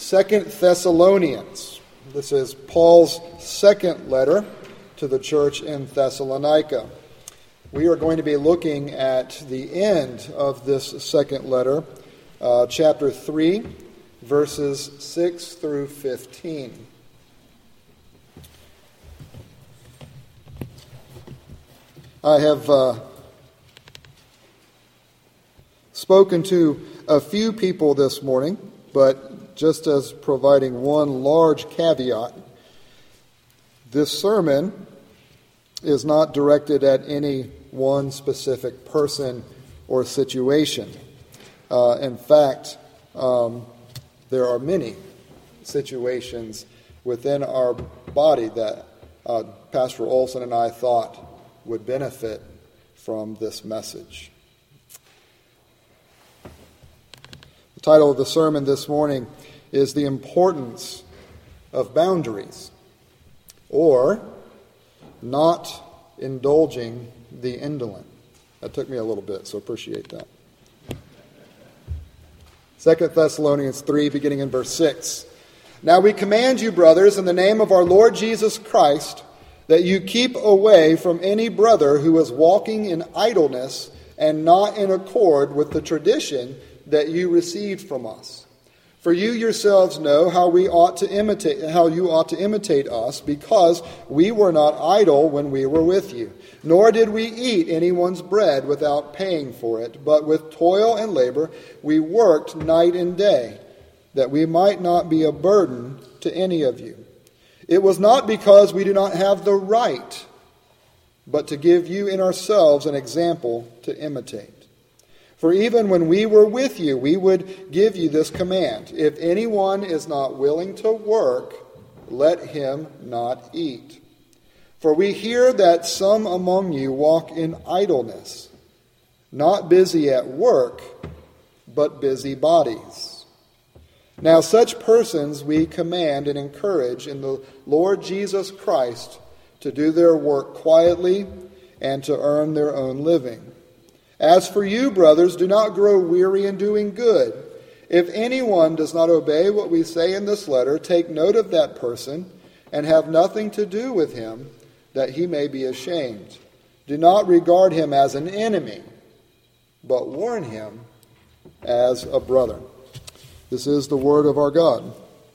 2 Thessalonians. This is Paul's second letter to the church in Thessalonica. We are going to be looking at the end of this second letter, chapter 3, verses 6 through 15. I have spoken to a few people this morning, but just as providing one large caveat, this sermon is not directed at any one specific person or situation. In fact, there are many situations within our body that Pastor Olson and I thought would benefit from this message. The title of the sermon this morning is The Importance of Boundaries, or Not Indulging the Indolent. That took me a little bit, so appreciate that. 2 Thessalonians 3, beginning in verse 6. Now we command you, brothers, in the name of our Lord Jesus Christ, that you keep away from any brother who is walking in idleness and not in accord with the tradition that you received from us. For you yourselves know how you ought to imitate us, because we were not idle when we were with you, nor did we eat anyone's bread without paying for it, but with toil and labor we worked night and day, that we might not be a burden to any of you. It was not because we do not have the right, but to give you in ourselves an example to imitate. For even when we were with you, we would give you this command: if anyone is not willing to work, let him not eat. For we hear that some among you walk in idleness, not busy at work, but busy bodies. Now such persons we command and encourage in the Lord Jesus Christ to do their work quietly and to earn their own living. As for you, brothers, do not grow weary in doing good. If anyone does not obey what we say in this letter, take note of that person and have nothing to do with him, that he may be ashamed. Do not regard him as an enemy, but warn him as a brother. This is the word of our God.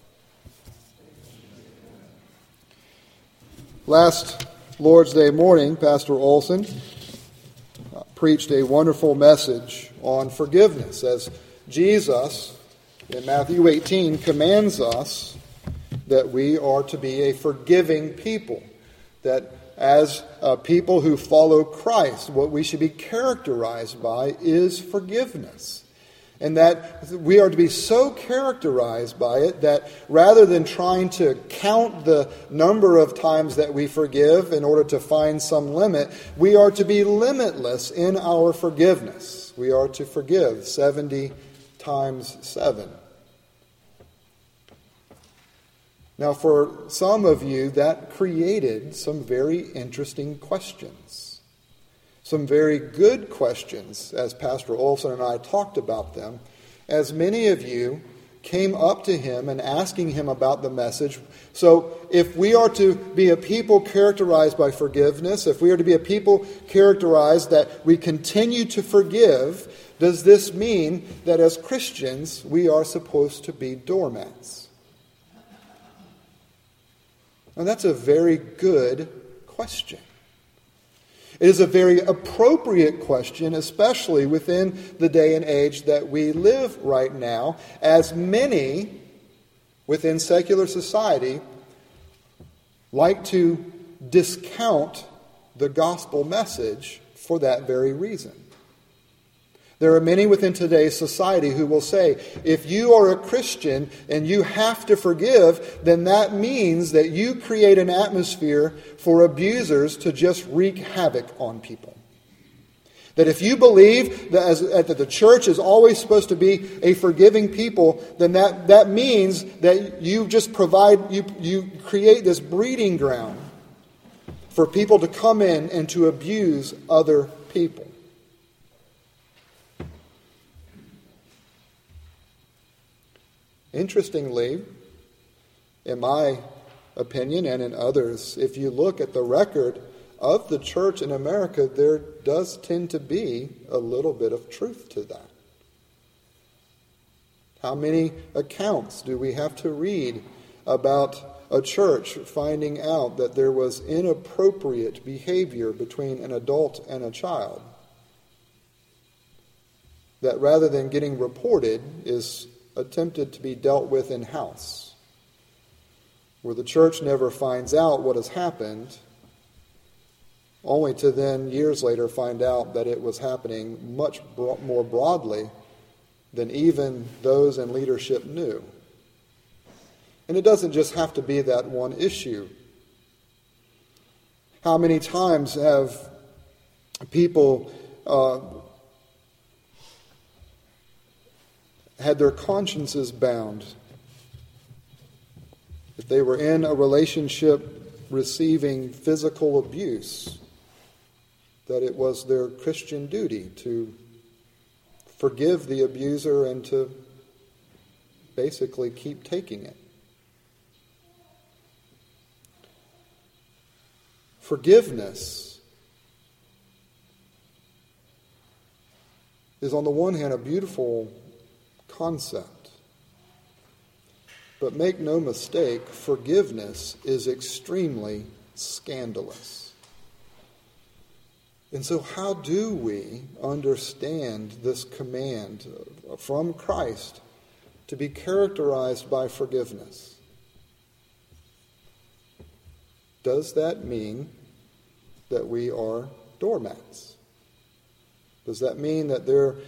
Last Lord's Day morning, Pastor Olson preached a wonderful message on forgiveness, as Jesus, in Matthew 18, commands us that we are to be a forgiving people, that as people who follow Christ, what we should be characterized by is forgiveness. And that we are to be so characterized by it that rather than trying to count the number of times that we forgive in order to find some limit, we are to be limitless in our forgiveness. We are to forgive 70 times 7. Now, for some of you, that created some very interesting questions. Some very good questions, as Pastor Olson and I talked about them, as many of you came up to him and asking him about the message. So if we are to be a people characterized by forgiveness, if we are to be a people characterized that we continue to forgive, does this mean that as Christians we are supposed to be doormats? And that's a very good question. It is a very appropriate question, especially within the day and age that we live right now, as many within secular society like to discount the gospel message for that very reason. There are many within today's society who will say, if you are a Christian and you have to forgive, then that means that you create an atmosphere for abusers to just wreak havoc on people. That if you believe that the church is always supposed to be a forgiving people, then that means that you just you create this breeding ground for people to come in and to abuse other people. Interestingly, in my opinion and in others, if you look at the record of the church in America, there does tend to be a little bit of truth to that. How many accounts do we have to read about a church finding out that there was inappropriate behavior between an adult and a child, that rather than getting reported is attempted to be dealt with in-house, where the church never finds out what has happened, only to then years later find out that it was happening much more broadly than even those in leadership knew. And it doesn't just have to be that one issue. How many times have people had their consciences bound if they were in a relationship receiving physical abuse, that it was their Christian duty to forgive the abuser and to basically keep taking it? Forgiveness is, on the one hand, a beautiful concept. But make no mistake, forgiveness is extremely scandalous. And so how do we understand this command from Christ to be characterized by forgiveness? Does that mean that we are doormats? Does that mean that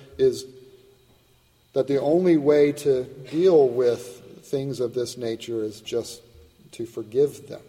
that the only way to deal with things of this nature is just to forgive them?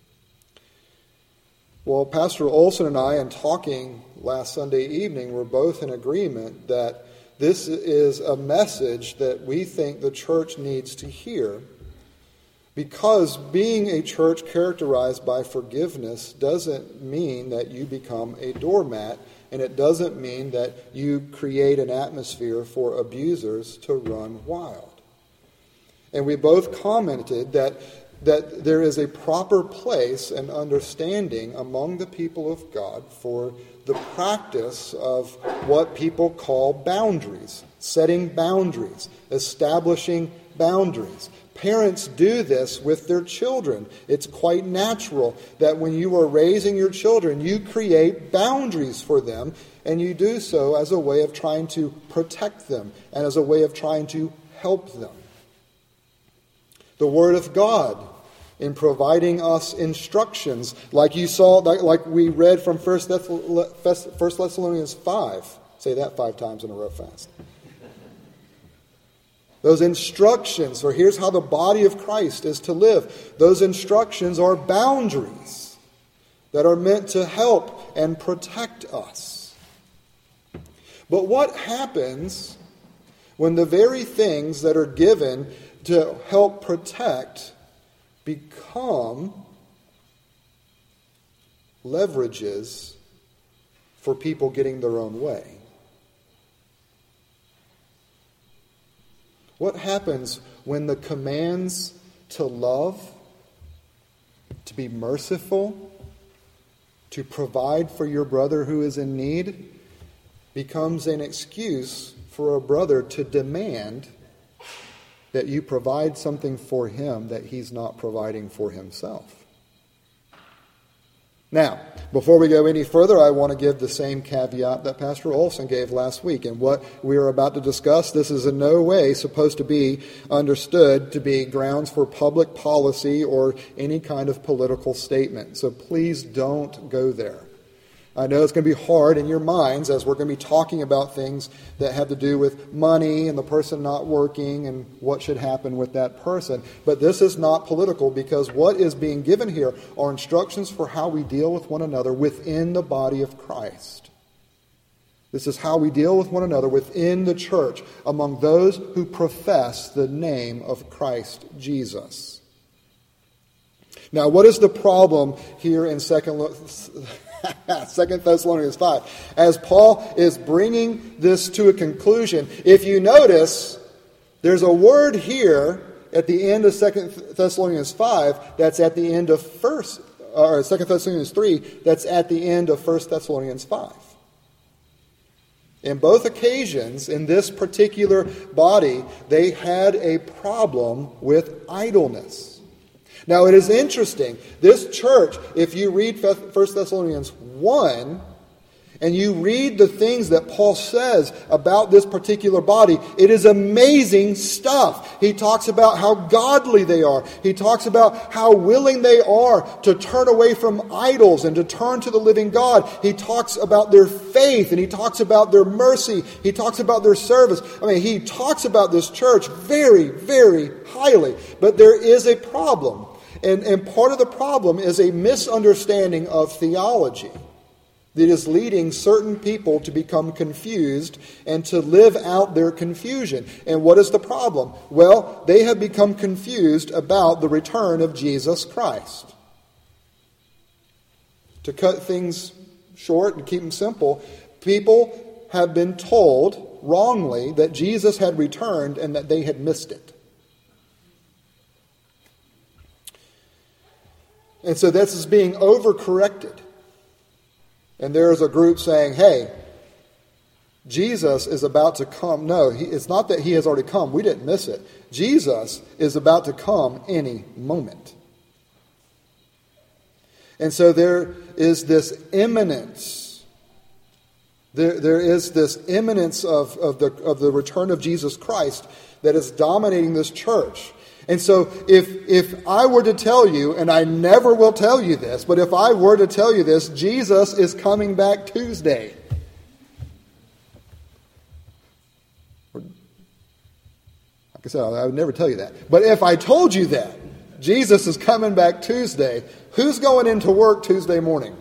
Well, Pastor Olson and I, in talking last Sunday evening, were both in agreement that this is a message that we think the church needs to hear, because being a church characterized by forgiveness doesn't mean that you become a doormat, and it doesn't mean that you create an atmosphere for abusers to run wild. And we both commented that there is a proper place and understanding among the people of God for the practice of what people call boundaries, setting boundaries, establishing boundaries. Parents do this with their children. It's quite natural that when you are raising your children, you create boundaries for them, and you do so as a way of trying to protect them and as a way of trying to help them. The Word of God, in providing us instructions, like you saw, like we read from 1 Thessalonians 5. Say that 5 times in a row fast. Those instructions, or here's how the body of Christ is to live. Those instructions are boundaries that are meant to help and protect us. But what happens when the very things that are given to help protect become leverages for people getting their own way? What happens when the commands to love, to be merciful, to provide for your brother who is in need, becomes an excuse for a brother to demand that you provide something for him that he's not providing for himself? Now, before we go any further, I want to give the same caveat that Pastor Olson gave last week. And what we are about to discuss, this is in no way supposed to be understood to be grounds for public policy or any kind of political statement. So please don't go there. I know it's going to be hard in your minds as we're going to be talking about things that have to do with money and the person not working and what should happen with that person. But this is not political, because what is being given here are instructions for how we deal with one another within the body of Christ. This is how we deal with one another within the church among those who profess the name of Christ Jesus. Now, what is the problem here in 2 Thessalonians 5? As Paul is bringing this to a conclusion, if you notice, There's a word here at the end of 2 Thessalonians 5 that's at the end of 2 Thessalonians 3 that's at the end of 1 Thessalonians 5. In both occasions, in this particular body, they had a problem with idleness. Now, it is interesting. This church, if you read 1 Thessalonians 1, and you read the things that Paul says about this particular body, it is amazing stuff. He talks about how godly they are. He talks about how willing they are to turn away from idols and to turn to the living God. He talks about their faith, and he talks about their mercy. He talks about their service. He talks about this church very, very highly. But there is a problem. And part of the problem is a misunderstanding of theology that is leading certain people to become confused and to live out their confusion. And what is the problem? Well, they have become confused about the return of Jesus Christ. To cut things short and keep them simple, people have been told wrongly that Jesus had returned and that they had missed it. And so this is being overcorrected. And there is a group saying, hey, Jesus is about to come. No, it's not that he has already come. We didn't miss it. Jesus is about to come any moment. And so there is this imminence. There is this imminence of the return of Jesus Christ that is dominating this church. And so if I were to tell you, and I never will tell you this, but if I were to tell you this, Jesus is coming back Tuesday. Like I said, I would never tell you that. But if I told you that, Jesus is coming back Tuesday, who's going into work Tuesday morning?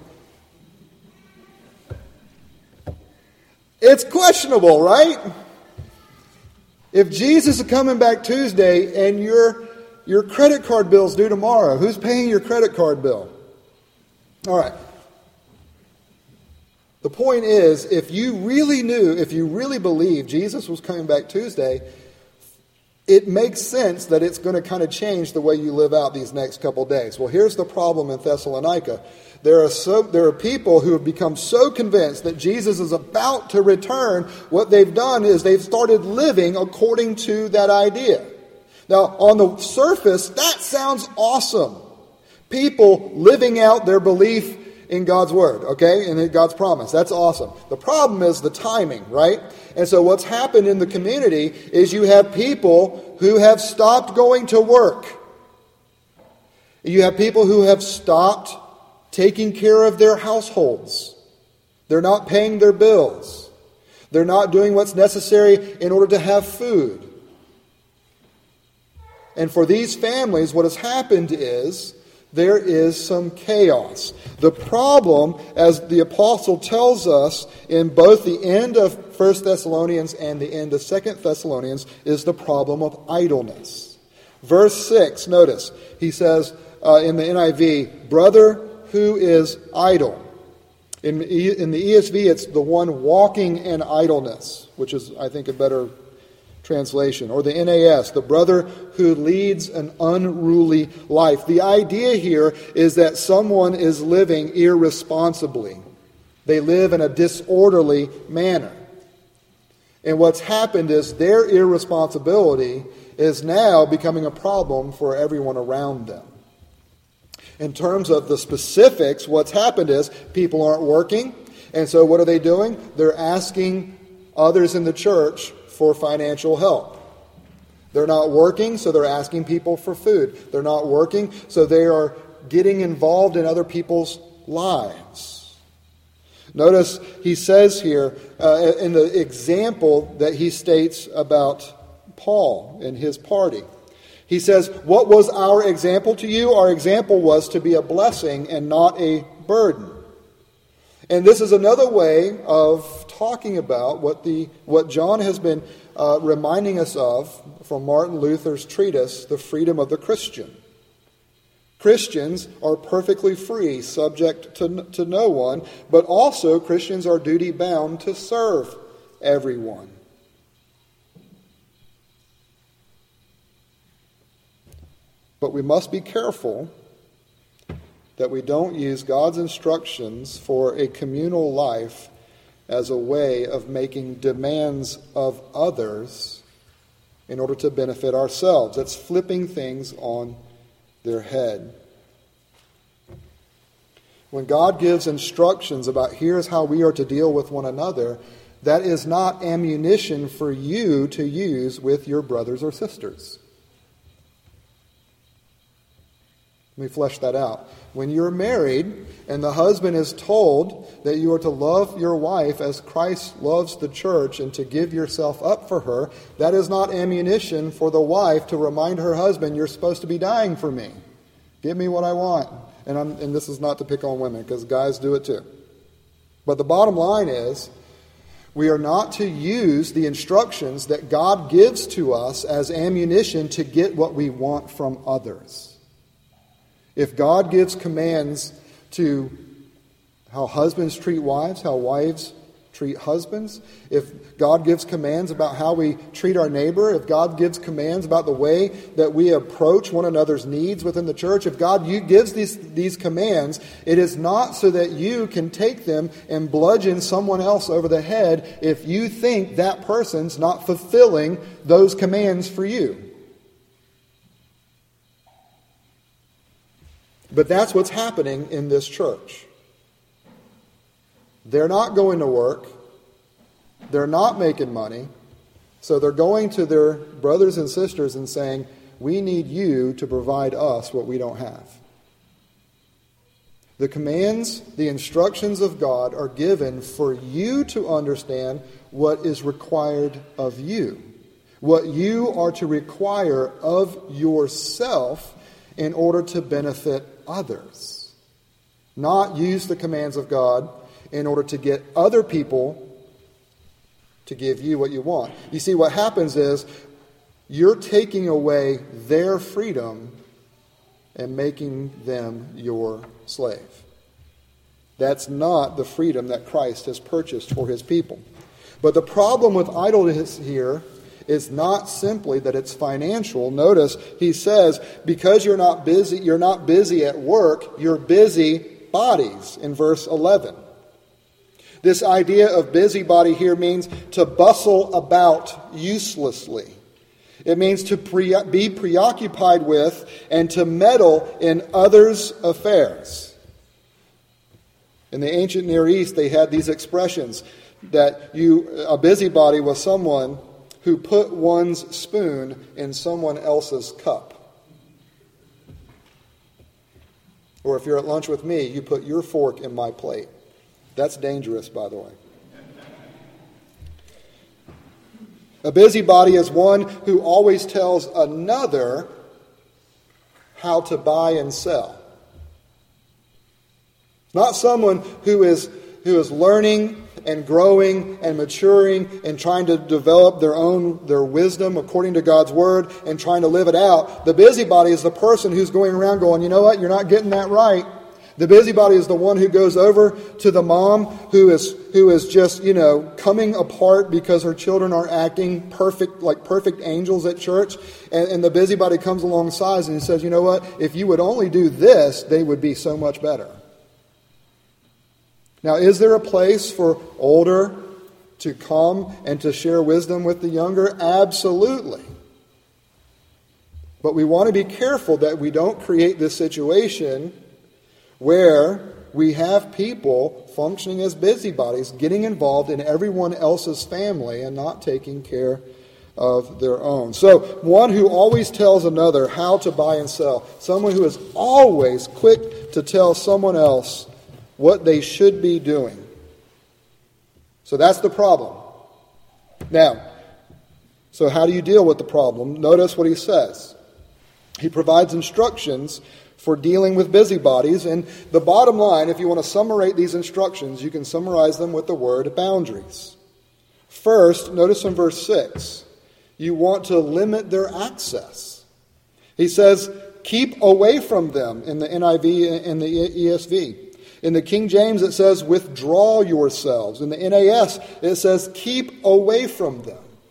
It's questionable, right? If Jesus is coming back Tuesday and your credit card bill's due tomorrow, who's paying your credit card bill? All right. The point is, if you really believe Jesus was coming back Tuesday, it makes sense that it's going to kind of change the way you live out these next couple days. Well, here's the problem in Thessalonica. There are people who have become so convinced that Jesus is about to return, what they've done is they've started living according to that idea. Now, on the surface, that sounds awesome. People living out their belief in God's word, okay, and in God's promise. That's awesome. The problem is the timing, right? And so what's happened in the community is you have people who have stopped going to work. You have people who have stopped taking care of their households. They're not paying their bills. They're not doing what's necessary in order to have food. And for these families, what has happened is there is some chaos. The problem, as the apostle tells us in both the end of 1 Thessalonians and the end of 2 Thessalonians, is the problem of idleness. Verse 6, notice, he says in the NIV, brother who is idle. In the ESV, it's the one walking in idleness, which is, I think, a better translation. Or the NAS, the brother who leads an unruly life. The idea here is that someone is living irresponsibly. They live in a disorderly manner. And what's happened is their irresponsibility is now becoming a problem for everyone around them. In terms of the specifics, what's happened is people aren't working. And so what are they doing? They're asking others in the church for financial help. They're not working, so they're asking people for food. They're not working, so they are getting involved in other people's lives. Notice he says here, in the example that he states about Paul and his party, he says, what was our example to you? Our example was to be a blessing and not a burden. And this is another way of talking about what John has been reminding us of from Martin Luther's treatise, The Freedom of the Christian. Christians are perfectly free, subject to no one, but also Christians are duty-bound to serve everyone. But we must be careful that we don't use God's instructions for a communal life as a way of making demands of others in order to benefit ourselves. That's flipping things on their head. When God gives instructions about here's how we are to deal with one another, that is not ammunition for you to use with your brothers or sisters. Let me flesh that out. When you're married and the husband is told that you are to love your wife as Christ loves the church and to give yourself up for her, that is not ammunition for the wife to remind her husband, you're supposed to be dying for me. Give me what I want. And this is not to pick on women, because guys do it too. But the bottom line is, we are not to use the instructions that God gives to us as ammunition to get what we want from others. If God gives commands to how husbands treat wives, how wives treat husbands, if God gives commands about how we treat our neighbor, if God gives commands about the way that we approach one another's needs within the church, if God gives these commands, it is not so that you can take them and bludgeon someone else over the head if you think that person's not fulfilling those commands for you. But that's what's happening in this church. They're not going to work. They're not making money. So they're going to their brothers and sisters and saying, we need you to provide us what we don't have. The commands, the instructions of God are given for you to understand what is required of you. What you are to require of yourself in order to benefit others. Not use the commands of God in order to get other people to give you what you want. You see, what happens is you're taking away their freedom and making them your slave. That's not the freedom that Christ has purchased for his people. But the problem with idleness here is not simply that it's financial. Notice he says, because you're not busy at work, you're busy bodies in verse 11. This idea of busybody here means to bustle about uselessly. It means to be preoccupied with and to meddle in others' affairs. In the ancient Near East, they had these expressions that a busybody was someone who put one's spoon in someone else's cup. Or if you're at lunch with me, you put your fork in my plate. That's dangerous, by the way. A busybody is one who always tells another how to buy and sell. Not someone who is learning and growing and maturing and trying to develop their wisdom according to God's word and trying to live it out. The busybody is the person who's going around going, you know what, you're not getting that right. The busybody is the one who goes over to the mom who is just, coming apart because her children are acting perfect, like perfect angels at church. And the busybody comes alongside and he says, you know what, if you would only do this, they would be so much better. Now, is there a place for older to come and to share wisdom with the younger? Absolutely. But we want to be careful that we don't create this situation where we have people functioning as busybodies, getting involved in everyone else's family and not taking care of their own. So, one who always tells another how to buy and sell. Someone who is always quick to tell someone else what they should be doing. So that's the problem. Now, so how do you deal with the problem? Notice what he says. He provides instructions for dealing with busybodies. And the bottom line, if you want to summarize these instructions, you can summarize them with the word boundaries. First, notice in verse 6, you want to limit their access. He says, keep away from them in the NIV and the ESV. In the King James, it says, withdraw yourselves. In the NAS, it says, keep away from them.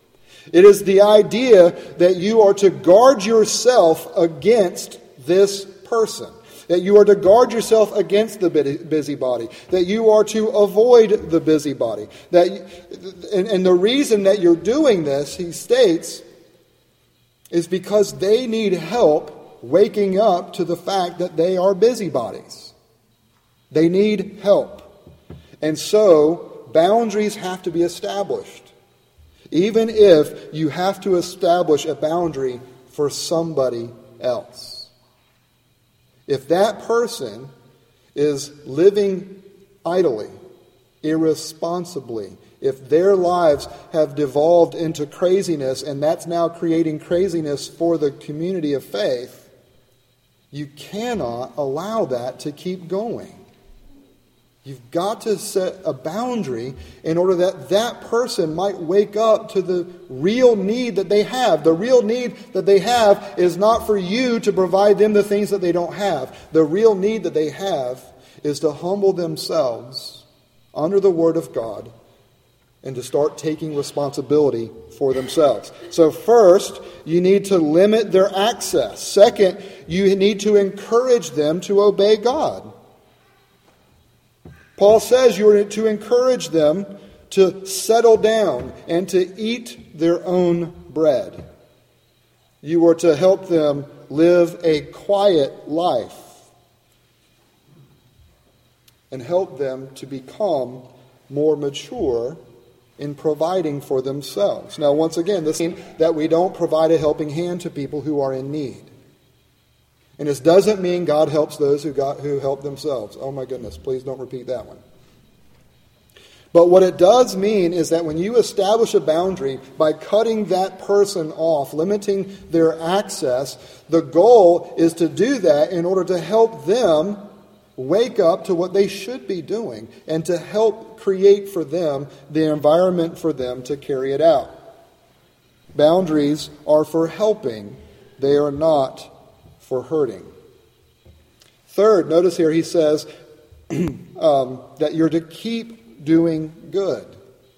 It is the idea that you are to guard yourself against this person. That you are to guard yourself against the busybody. That you are to avoid the busybody. And the reason that you're doing this, he states, is because they need help waking up to the fact that they are busybodies. They need help. And so, boundaries have to be established. Even if you have to establish a boundary for somebody else. If that person is living idly, irresponsibly, if their lives have devolved into craziness and that's now creating craziness for the community of faith, you cannot allow that to keep going. You've got to set a boundary in order that that person might wake up to the real need that they have. The real need that they have is not for you to provide them the things that they don't have. The real need that they have is to humble themselves under the Word of God and to start taking responsibility for themselves. So first, you need to limit their access. Second, you need to encourage them to obey God. Paul says you are to encourage them to settle down and to eat their own bread. You are to help them live a quiet life and help them to become more mature in providing for themselves. Now, once again, this means that we don't provide a helping hand to people who are in need. And this doesn't mean God helps those who help themselves. Oh my goodness, please don't repeat that one. But what it does mean is that when you establish a boundary by cutting that person off, limiting their access, the goal is to do that in order to help them wake up to what they should be doing and to help create for them the environment for them to carry it out. Boundaries are for helping. They are not for hurting. Third, notice here he says that you're to keep doing good.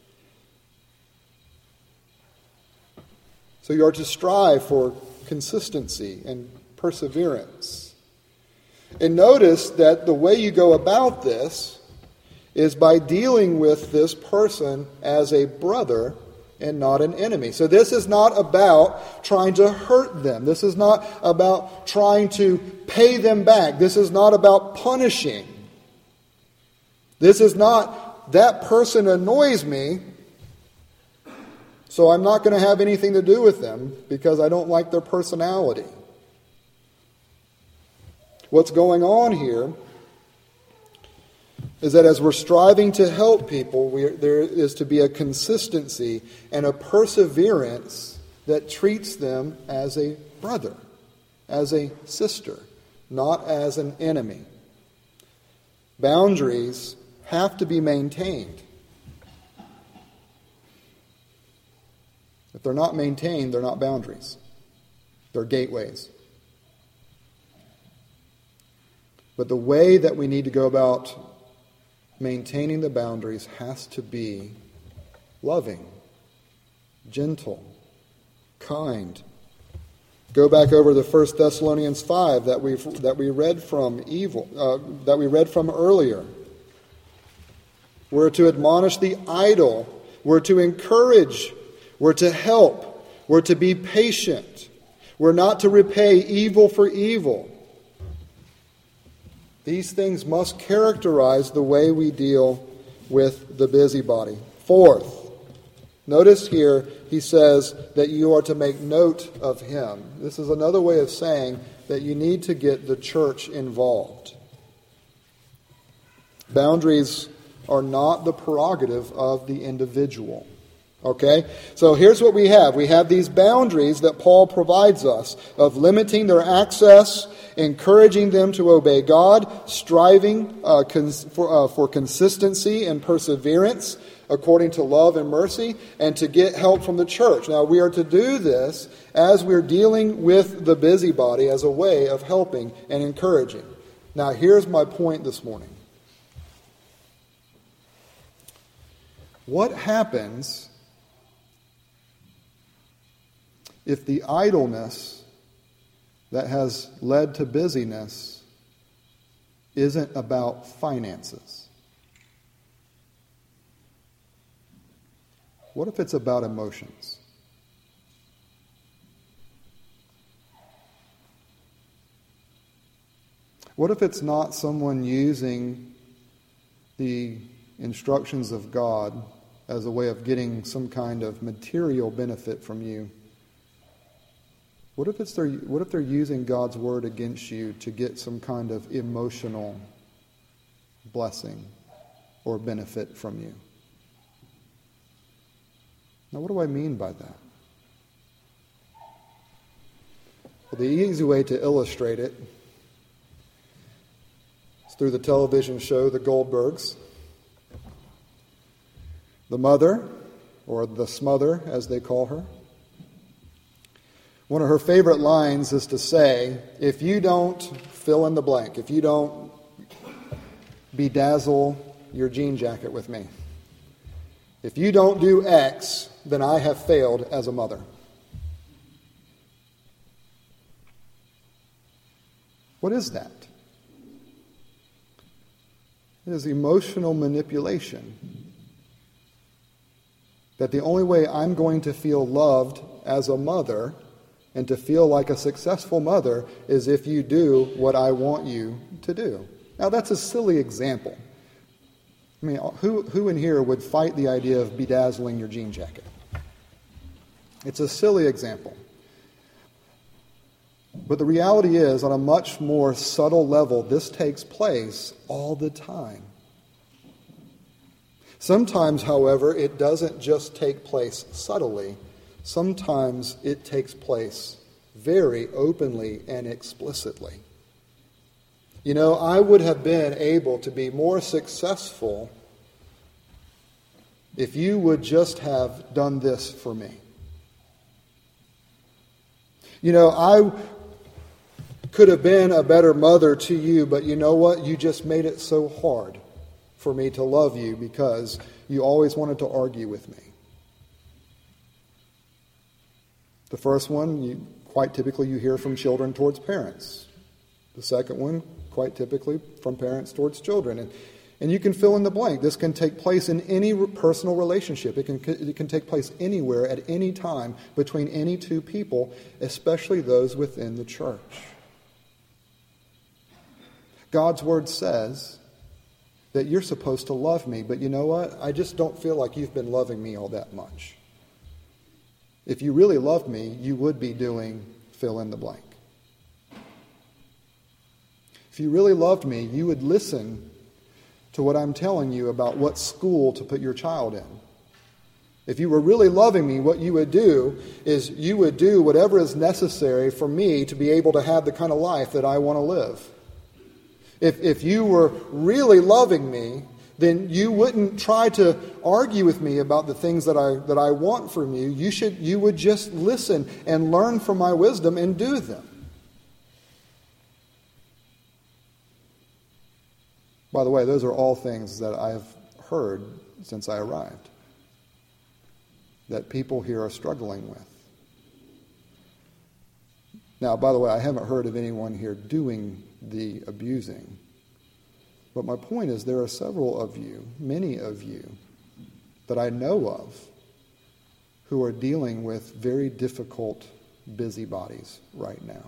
So you are to strive for consistency and perseverance. And notice that the way you go about this is by dealing with this person as a brother and not an enemy. So this is not about trying to hurt them. This is not about trying to pay them back. This is not about punishing. This is not, that person annoys me, so I'm not going to have anything to do with them because I don't like their personality. What's going on here is that as we're striving to help people, there is to be a consistency and a perseverance that treats them as a brother, as a sister, not as an enemy. Boundaries have to be maintained. If they're not maintained, they're not boundaries. They're gateways. But the way that we need to go about maintaining the boundaries has to be loving, gentle, kind. Go back over to 1 Thessalonians 5 that we read from earlier. We're to admonish the idle. We're to encourage. We're to help. We're to be patient. We're not to repay evil for evil. These things must characterize the way we deal with the busybody. Fourth, notice here he says that you are to make note of him. This is another way of saying that you need to get the church involved. Boundaries are not the prerogative of the individual. Okay? So here's what we have. We have these boundaries that Paul provides us of limiting their access, encouraging them to obey God, striving for consistency and perseverance according to love and mercy, and to get help from the church. Now, we are to do this as we're dealing with the busybody as a way of helping and encouraging. Now, here's my point this morning. What happens if the idleness that has led to busyness isn't about finances? What if it's about emotions? What if it's not someone using the instructions of God as a way of getting some kind of material benefit from you? What if they're using God's word against you to get some kind of emotional blessing or benefit from you? Now, what do I mean by that? Well, the easy way to illustrate it is through the television show The Goldbergs. The mother, or the smother as they call her, one of her favorite lines is to say, if you don't fill in the blank, if you don't bedazzle your jean jacket with me, if you don't do X, then I have failed as a mother. What is that? It is emotional manipulation. That the only way I'm going to feel loved as a mother and to feel like a successful mother is if you do what I want you to do. Now, that's a silly example. I mean, who in here would fight the idea of bedazzling your jean jacket? It's a silly example. But the reality is, on a much more subtle level, this takes place all the time. Sometimes, however, it doesn't just take place subtly. Sometimes it takes place very openly and explicitly. You know, I would have been able to be more successful if you would just have done this for me. You know, I could have been a better mother to you, but you know what? You just made it so hard for me to love you because you always wanted to argue with me. The first one, quite typically you hear from children towards parents. The second one, quite typically from parents towards children. And you can fill in the blank. This can take place in any personal relationship. It can take place anywhere at any time between any two people, especially those within the church. God's word says that you're supposed to love me, but you know what? I just don't feel like you've been loving me all that much. If you really loved me, you would be doing fill in the blank. If you really loved me, you would listen to what I'm telling you about what school to put your child in. If you were really loving me, what you would do is you would do whatever is necessary for me to be able to have the kind of life that I want to live. If you were really loving me, then you wouldn't try to argue with me about the things that I want from you. You would just listen and learn from my wisdom and do them. By the way, those are all things that I've heard since I arrived, that people here are struggling with. Now, by the way, I haven't heard of anyone here doing the abusing. But my point is there are several of you, many of you, that I know of who are dealing with very difficult busybodies right now.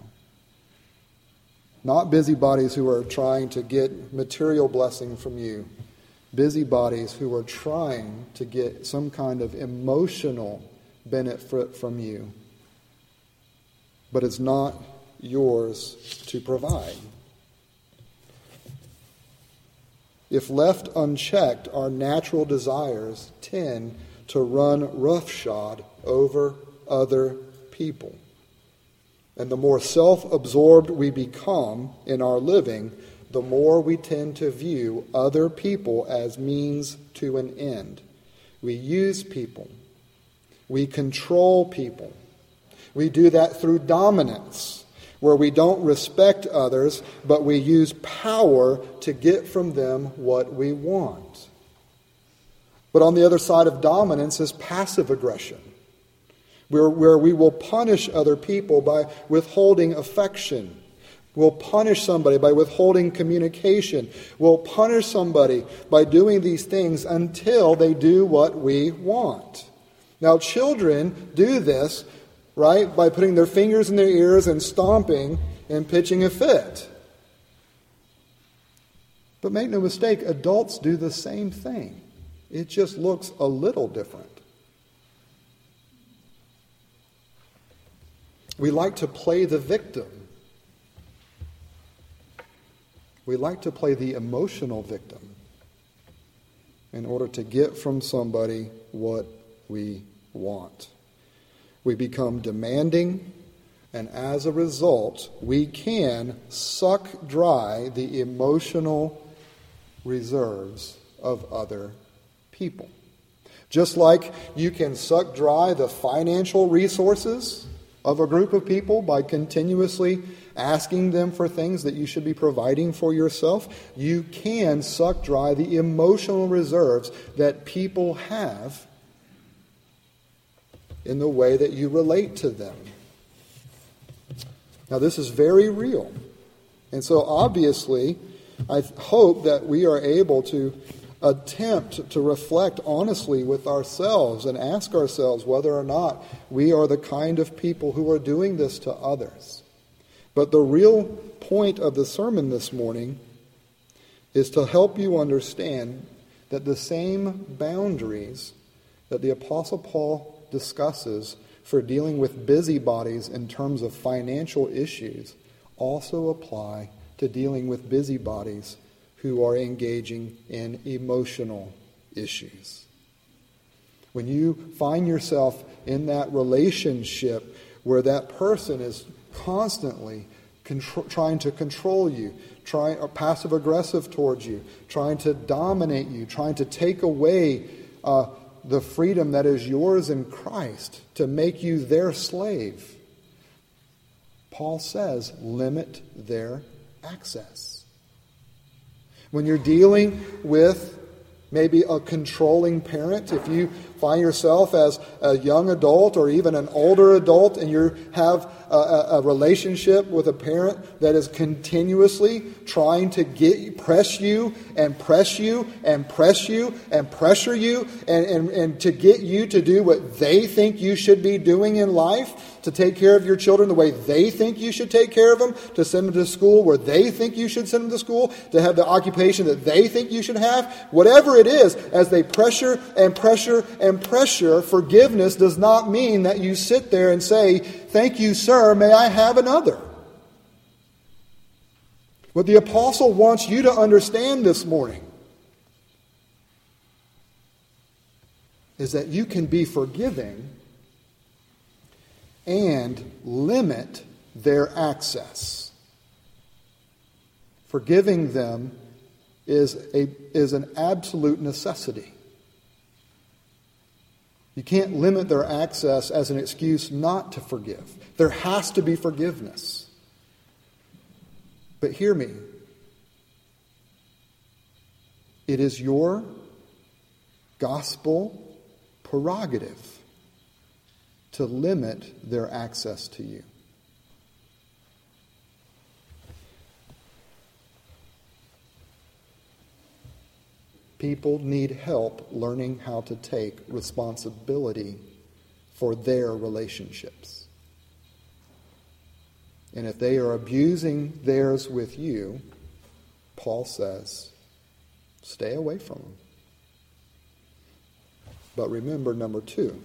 Not busybodies who are trying to get material blessing from you. Busybodies who are trying to get some kind of emotional benefit from you. But it's not yours to provide. If left unchecked, our natural desires tend to run roughshod over other people. And the more self-absorbed we become in our living, the more we tend to view other people as means to an end. We use people. We control people. We do that through dominance, where we don't respect others, but we use power to get from them what we want. But on the other side of dominance is passive aggression, where we will punish other people by withholding affection. We'll punish somebody by withholding communication. We'll punish somebody by doing these things until they do what we want. Now, children do this, right, by putting their fingers in their ears and stomping and pitching a fit. But make no mistake, adults do the same thing. It just looks a little different. We like to play the victim. We like to play the emotional victim in order to get from somebody what we want. We become demanding, and as a result, we can suck dry the emotional reserves of other people. Just like you can suck dry the financial resources of a group of people by continuously asking them for things that you should be providing for yourself, you can suck dry the emotional reserves that people have in the way that you relate to them. Now, this is very real. And so, obviously, I hope that we are able to attempt to reflect honestly with ourselves and ask ourselves whether or not we are the kind of people who are doing this to others. But the real point of the sermon this morning is to help you understand that the same boundaries that the Apostle Paul discusses for dealing with busybodies in terms of financial issues also apply to dealing with busybodies who are engaging in emotional issues. When you find yourself in that relationship where that person is constantly trying to control you, passive-aggressive towards you, trying to dominate you, trying to take away the freedom that is yours in Christ, to make you their slave, Paul says, limit their access. When you're dealing with maybe a controlling parent, if you find yourself as a young adult or even an older adult and you have a relationship with a parent that is continuously trying to press you and press you and press you and pressure you and to get you to do what they think you should be doing in life, to take care of your children the way they think you should take care of them, to send them to school where they think you should send them to school, to have the occupation that they think you should have, whatever it is, as they pressure and pressure and pressure, forgiveness does not mean that you sit there and say, "Thank you, sir, may I have another?" What the apostle wants you to understand this morning is that you can be forgiving and limit their access. Forgiving them is an absolute necessity. You can't limit their access as an excuse not to forgive. There has to be forgiveness. But hear me. It is your gospel prerogative to limit their access to you. People need help learning how to take responsibility for their relationships. And if they are abusing theirs with you, Paul says, stay away from them. But remember, number 2,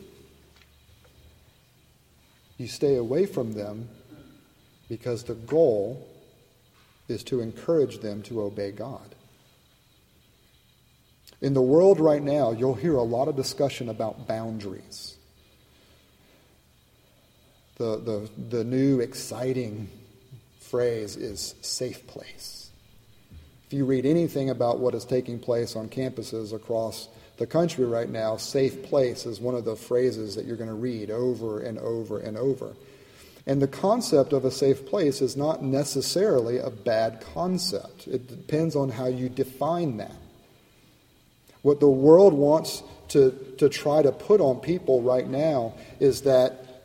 you stay away from them because the goal is to encourage them to obey God. In the world right now, you'll hear a lot of discussion about boundaries. The new exciting phrase is safe place. If you read anything about what is taking place on campuses across the country right now, safe place is one of the phrases that you're going to read over and over and over. And the concept of a safe place is not necessarily a bad concept. It depends on how you define that. What the world wants to try to put on people right now is that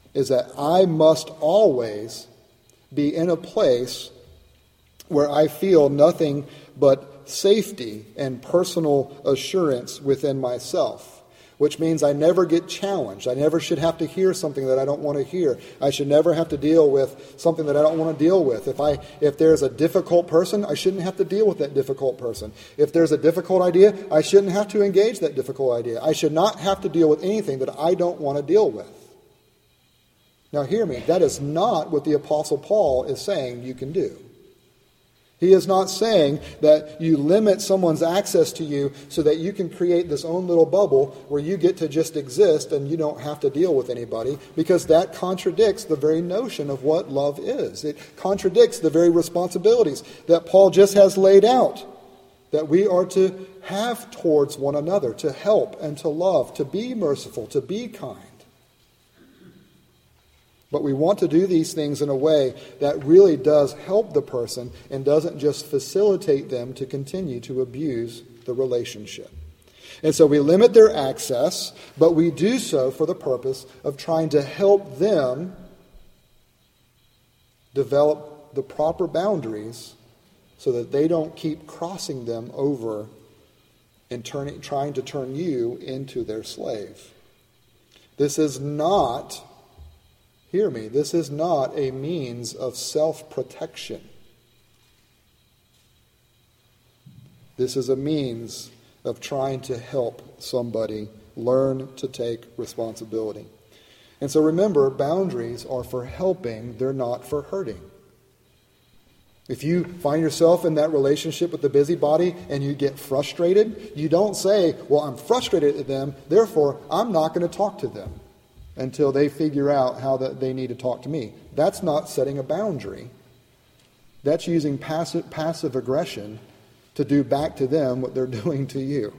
is that I must always be in a place where I feel nothing but safety and personal assurance within myself, which means I never get challenged. I never should have to hear something that I don't want to hear. I should never have to deal with something that I don't want to deal with. If there's a difficult person, I shouldn't have to deal with that difficult person. If there's a difficult idea, I shouldn't have to engage that difficult idea. I should not have to deal with anything that I don't want to deal with. Now hear me, that is not what the Apostle Paul is saying you can do. He is not saying that you limit someone's access to you so that you can create this own little bubble where you get to just exist and you don't have to deal with anybody, because that contradicts the very notion of what love is. It contradicts the very responsibilities that Paul just has laid out, that we are to have towards one another, to help and to love, to be merciful, to be kind. But we want to do these things in a way that really does help the person and doesn't just facilitate them to continue to abuse the relationship. And so we limit their access, but we do so for the purpose of trying to help them develop the proper boundaries so that they don't keep crossing them over and trying to turn you into their slave. This is not... Hear me, this is not a means of self-protection. This is a means of trying to help somebody learn to take responsibility. And so remember, boundaries are for helping, they're not for hurting. If you find yourself in that relationship with the busybody and you get frustrated, you don't say, well, I'm frustrated at them, therefore I'm not going to talk to them until they figure out how that they need to talk to me. That's not setting a boundary. That's using passive aggression to do back to them what they're doing to you.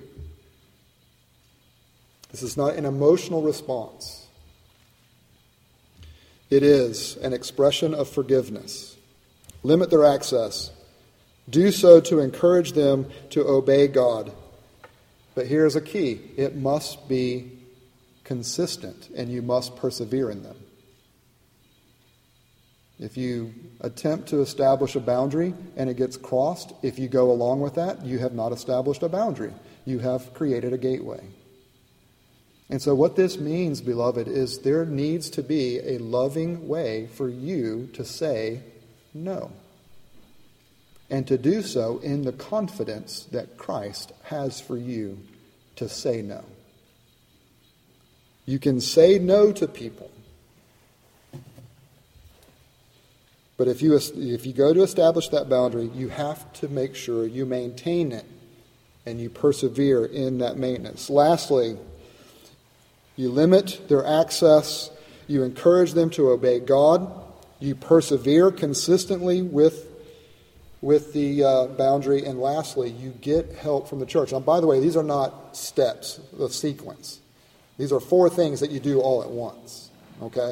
This is not an emotional response. It is an expression of forgiveness. Limit their access. Do so to encourage them to obey God. But here's a key. It must be consistent, and you must persevere in them. If you attempt to establish a boundary and it gets crossed, if you go along with that, you have not established a boundary. You have created a gateway. And so what this means, beloved, is there needs to be a loving way for you to say no. And to do so in the confidence that Christ has for you to say no. You can say no to people. But if you go to establish that boundary, you have to make sure you maintain it and you persevere in that maintenance. Lastly, you limit their access. You encourage them to obey God. You persevere consistently with the boundary. And lastly, you get help from the church. Now, by the way, these are not steps, the sequence. These are 4 things that you do all at once, okay?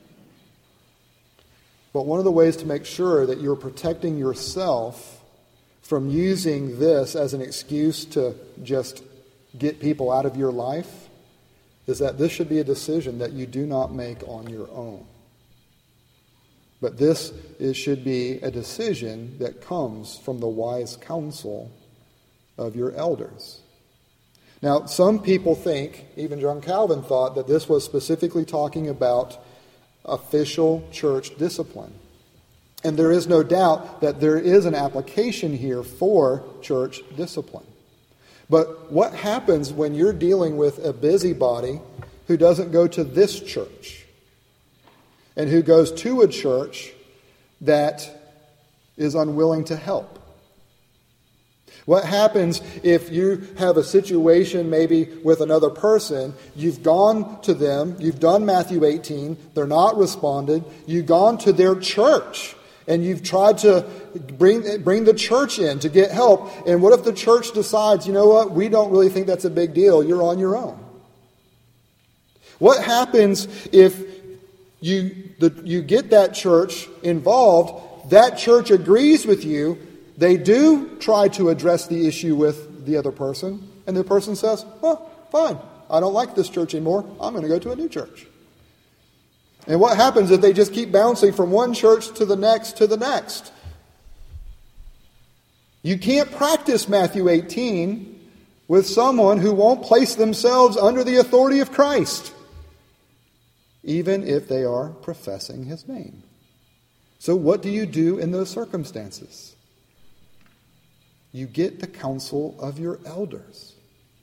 But one of the ways to make sure that you're protecting yourself from using this as an excuse to just get people out of your life is that this should be a decision that you do not make on your own. But should be a decision that comes from the wise counsel of your elders. Now, some people think, even John Calvin thought, that this was specifically talking about official church discipline. And there is no doubt that there is an application here for church discipline. But what happens when you're dealing with a busybody who doesn't go to this church and who goes to a church that is unwilling to help? What happens if you have a situation maybe with another person, you've gone to them, you've done Matthew 18, they're not responded, you've gone to their church and you've tried to bring the church in to get help, and what if the church decides, you know what, we don't really think that's a big deal, you're on your own? What happens if you get that church involved, that church agrees with you, they do try to address the issue with the other person, and the person says, well, fine, I don't like this church anymore, I'm going to go to a new church. And what happens if they just keep bouncing from one church to the next to the next? You can't practice Matthew 18 with someone who won't place themselves under the authority of Christ, even if they are professing his name. So what do you do in those circumstances? You get the counsel of your elders.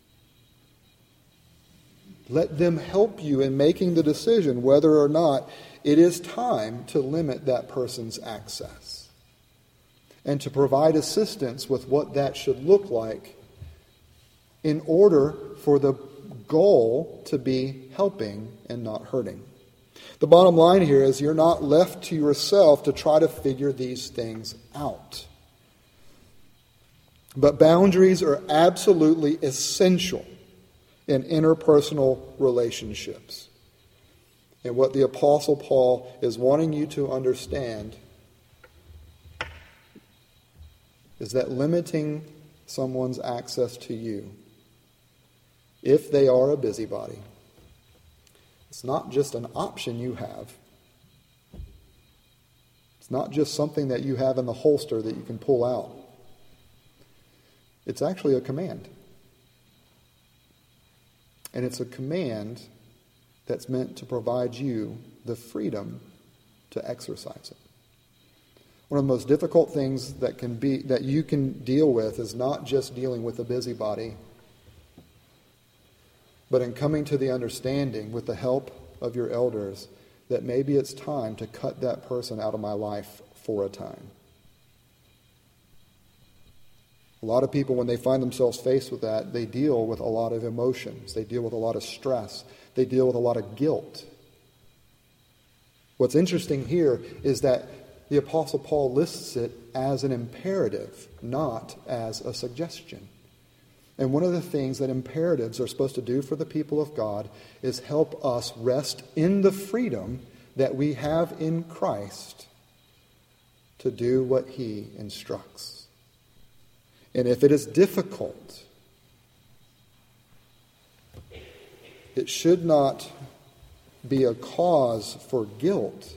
Let them help you in making the decision whether or not it is time to limit that person's access, and to provide assistance with what that should look like in order for the goal to be helping and not hurting. The bottom line here is you're not left to yourself to try to figure these things out. But boundaries are absolutely essential in interpersonal relationships. And what the Apostle Paul is wanting you to understand is that limiting someone's access to you, if they are a busybody, it's not just an option you have. It's not just something that you have in the holster that you can pull out. It's actually a command. And it's a command that's meant to provide you the freedom to exercise it. One of the most difficult things that you can deal with is not just dealing with a busybody, but in coming to the understanding, with the help of your elders, that maybe it's time to cut that person out of my life for a time. A lot of people, when they find themselves faced with that, they deal with a lot of emotions. They deal with a lot of stress. They deal with a lot of guilt. What's interesting here is that the Apostle Paul lists it as an imperative, not as a suggestion. And one of the things that imperatives are supposed to do for the people of God is help us rest in the freedom that we have in Christ to do what he instructs. And if it is difficult, it should not be a cause for guilt.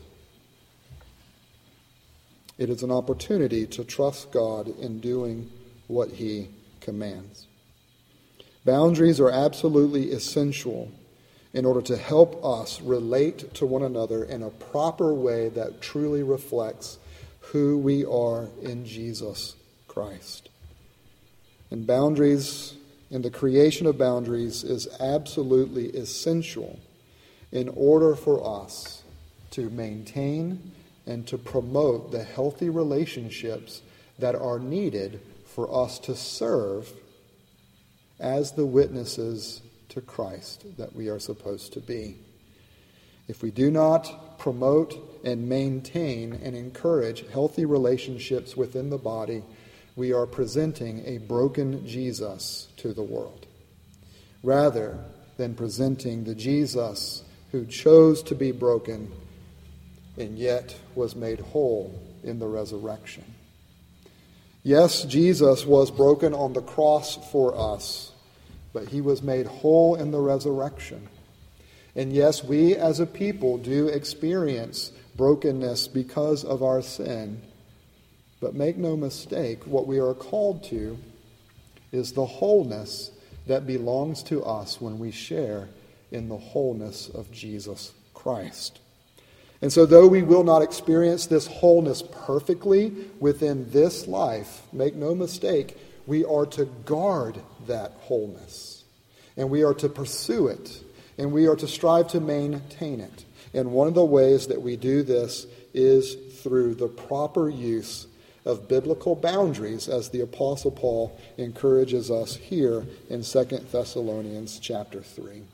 It is an opportunity to trust God in doing what he commands. Boundaries are absolutely essential in order to help us relate to one another in a proper way that truly reflects who we are in Jesus Christ. And boundaries, and the creation of boundaries, is absolutely essential in order for us to maintain and to promote the healthy relationships that are needed for us to serve as the witnesses to Christ that we are supposed to be. If we do not promote and maintain and encourage healthy relationships within the body, we are presenting a broken Jesus to the world, rather than presenting the Jesus who chose to be broken and yet was made whole in the resurrection. Yes, Jesus was broken on the cross for us, but he was made whole in the resurrection. And yes, we as a people do experience brokenness because of our sin. But make no mistake, what we are called to is the wholeness that belongs to us when we share in the wholeness of Jesus Christ. And so though we will not experience this wholeness perfectly within this life, make no mistake, we are to guard that wholeness. And we are to pursue it. And we are to strive to maintain it. And one of the ways that we do this is through the proper use of biblical boundaries, as the Apostle Paul encourages us here in 2 Thessalonians chapter 3.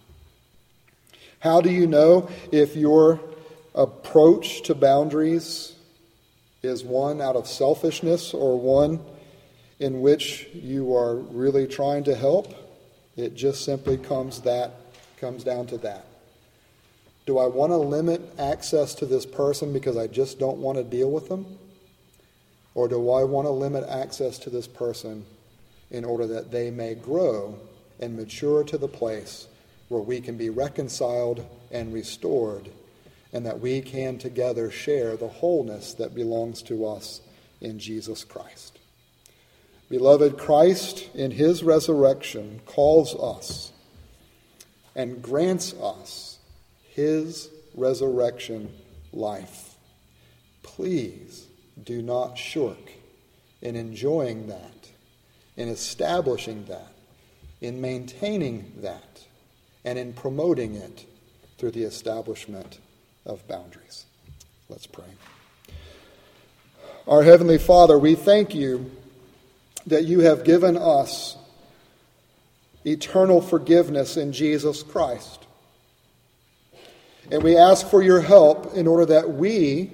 How do you know if your approach to boundaries is one out of selfishness or one in which you are really trying to help? It just simply comes down to that. Do I want to limit access to this person because I just don't want to deal with them? Or do I want to limit access to this person in order that they may grow and mature to the place where we can be reconciled and restored and that we can together share the wholeness that belongs to us in Jesus Christ. Beloved, Christ in his resurrection calls us and grants us his resurrection life. Please do not shirk in enjoying that, in establishing that, in maintaining that, and in promoting it through the establishment of boundaries. Let's pray. Our Heavenly Father, we thank you that you have given us eternal forgiveness in Jesus Christ. And we ask for your help in order that we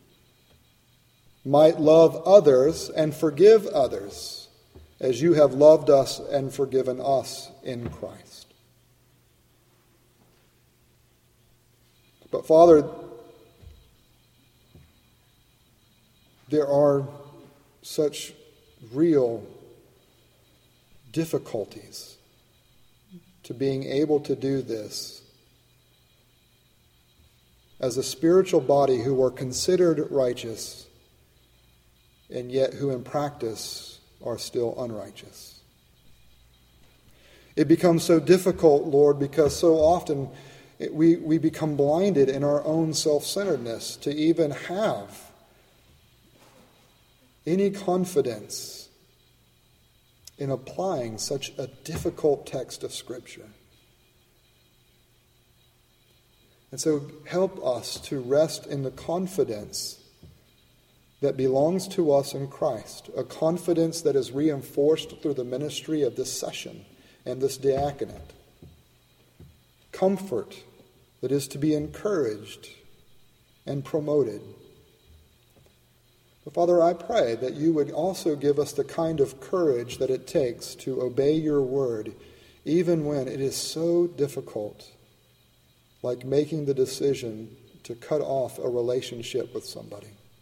might love others and forgive others as you have loved us and forgiven us in Christ. But Father, there are such real difficulties to being able to do this as a spiritual body who are considered righteous and yet who in practice are still unrighteous. It becomes so difficult, Lord, because so often we become blinded in our own self-centeredness to even have any confidence in applying such a difficult text of Scripture. And so help us to rest in the confidence that belongs to us in Christ, a confidence that is reinforced through the ministry of this session and this diaconate. Comfort that is to be encouraged and promoted. But Father, I pray that you would also give us the kind of courage that it takes to obey your word, even when it is so difficult, like making the decision to cut off a relationship with somebody.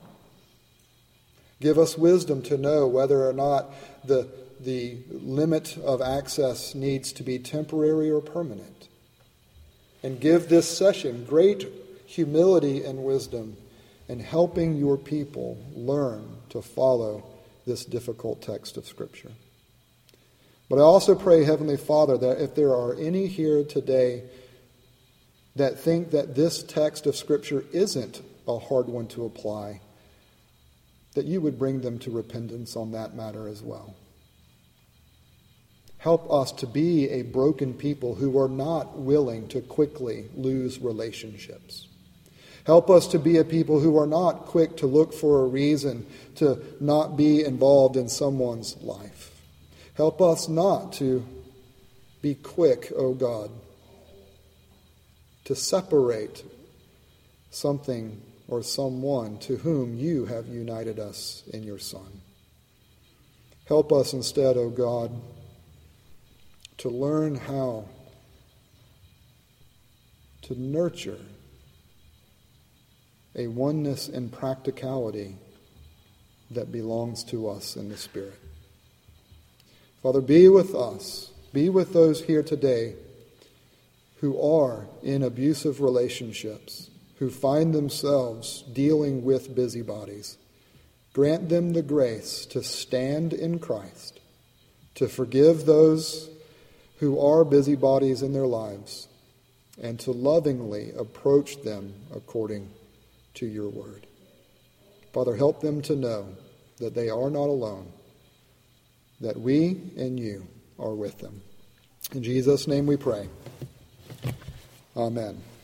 Give us wisdom to know whether or not the limit of access needs to be temporary or permanent. And give this session great humility and wisdom in helping your people learn to follow this difficult text of Scripture. But I also pray, Heavenly Father, that if there are any here today that think that this text of Scripture isn't a hard one to apply, that you would bring them to repentance on that matter as well. Help us to be a broken people who are not willing to quickly lose relationships. Help us to be a people who are not quick to look for a reason to not be involved in someone's life. Help us not to be quick, O God, to separate something or someone to whom you have united us in your Son. Help us instead, O God, to learn how to nurture a oneness and practicality that belongs to us in the Spirit. Father, be with us. Be with those here today who are in abusive relationships, who find themselves dealing with busybodies. Grant them the grace to stand in Christ, to forgive those who are busybodies in their lives, and to lovingly approach them according to your word. Father, help them to know that they are not alone, that we and you are with them. In Jesus' name we pray. Amen.